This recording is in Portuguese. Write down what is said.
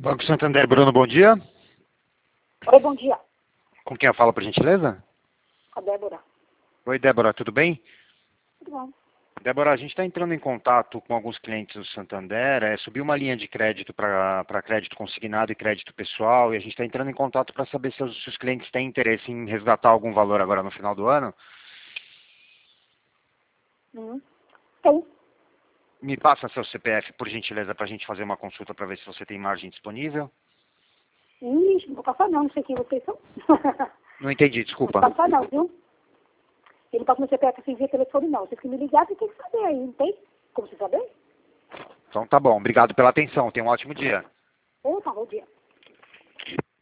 Banco Santander, Bruno, bom dia. Oi, bom dia. Com quem eu falo, por gentileza? A Débora. Oi, Débora, tudo bem? Tudo bom? Débora, a gente está entrando em contato com alguns clientes do Santander, subiu uma linha de crédito para crédito consignado e crédito pessoal, e a gente está entrando em contato para saber se os clientes têm interesse em resgatar algum valor agora no final do ano. Tem. Me passa seu CPF, por gentileza, para a gente fazer uma consulta para ver se você tem margem disponível. Não vou passar não sei quem vocês são. Não entendi, Não desculpa. vou passar não, viu? Ele passa no CPF assim via telefone não. Vocês que me ligaram, você tem que saber aí, não tem? Como você saber? Então tá bom, obrigado pela atenção, tenha um ótimo dia. Ou tá, bom dia.